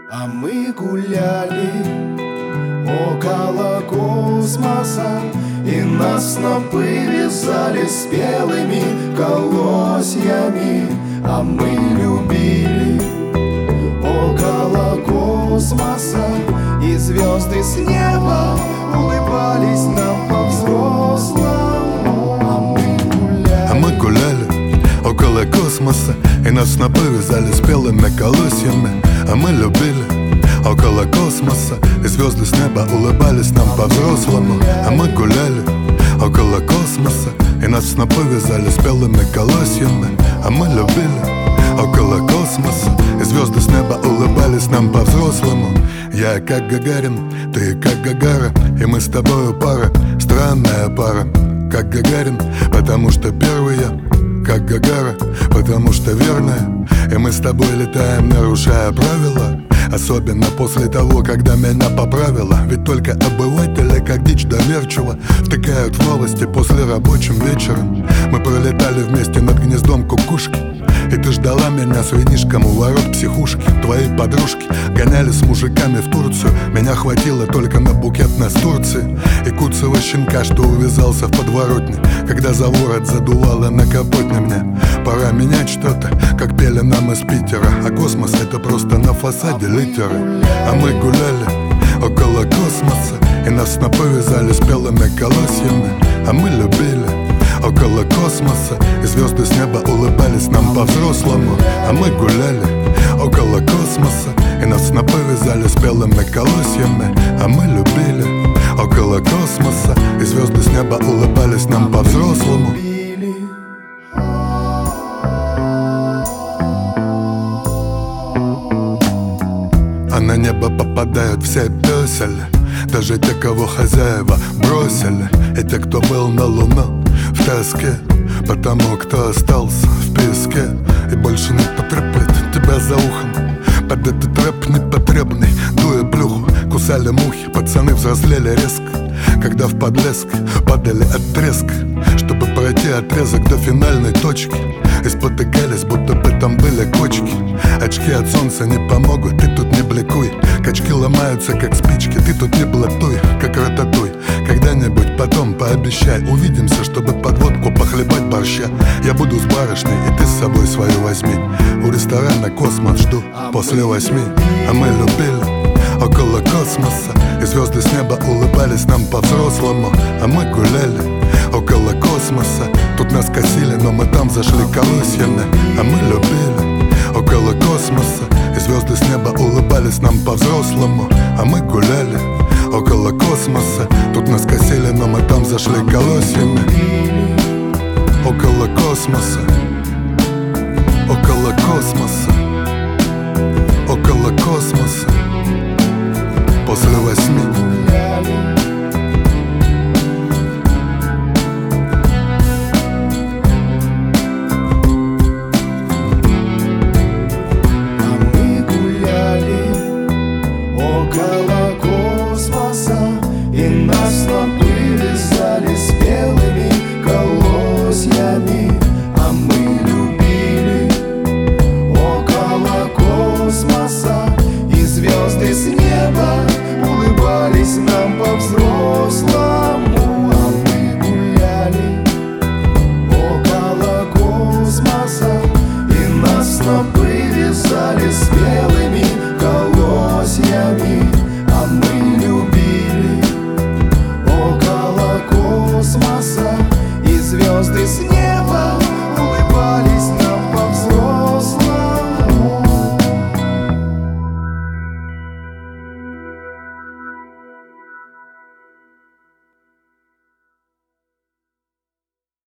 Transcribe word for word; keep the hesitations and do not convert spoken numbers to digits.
А мы гуляли около космоса, и нас снопы вязали спелыми колосьями. А мы любили около космоса, и звезды с неба улыбались нам по-взрослому. А мы гуляли, а мы гуляли около космоса, и нас снопы вязали спелыми колосьями. А мы любили около космоса, и звезды с неба улыбались нам по-взрослому. А мы гуляли около космоса, и нас снопы вязали спелыми колосьями. А мы любили около космоса, и звезды с неба улыбались нам по-взрослому. Я как Гагарин, ты как Гагара, и мы с тобою пара, странная пара. Как Гагарин, потому что первый я, как Гагара, потому что верная. И мы с тобой летаем, нарушая правила, особенно после того, когда меня поправила. Ведь только обыватели, как дичь доверчиво, втыкают в новости после рабочим вечером. Мы пролетали вместе над гнездом кукушки, и ты ждала меня с винишком у ворот психушки. Твои подружки гоняли с мужиками в Турцию, меня хватило только на букет нас Турции и куцого щенка, что увязался в подворотне, когда за ворот задувало на капотне мне. Пора менять что-то, как пели нам из Питера, а космос — это просто на фасаде литеры. А мы гуляли около космоса, и нас снопы вязали спелыми колосьями. А мы любили около космоса, и звезды с неба улыбались нам по-взрослому. А мы гуляли около космоса, и нас снопы вязали спелыми колосьями. А мы любили около космоса, и звезды с неба улыбались нам по-взрослому. А на небо попадают все пёсели, даже те, кого хозяева бросили, и те, кто был на луну в тоске, потому кто остался в песке и больше не потреплет тебя за ухом. Под этот рэп непотребный, дуя плюху, кусали мухи, пацаны взрослели резко, когда в подлеск падали от треска, чтобы пройти отрезок до финальной точки. И спотыкались, будто бы там были кочки. Очки от солнца не помогут, ты тут не бликуй. Качки ломаются, как спички, ты тут не блатуй, как рататуй. Когда-нибудь потом пообещай, увидимся, чтобы подводку похлебать борща. Я буду с барышней, и ты с собой свою возьми. У ресторана «Космос» жду после восьми. А мы любили около космоса, и звезды с неба улыбались нам по-взрослому. А мы гуляли около космоса, тут нас косили, но мы там зашли колосьями. А мы любили около космоса, и звезды с неба улыбались нам по-взрослому. А мы гуляли около космоса, тут нас косили, но мы там зашли колосьями. Около космоса, около космоса, около космоса, после восьми. и нас снопы вязали спелыми колосьями. А мы любили около космоса, и звезды с неба улыбались нам по-взрослому. А мы гуляли около космоса, и нас снопы вязали спелыми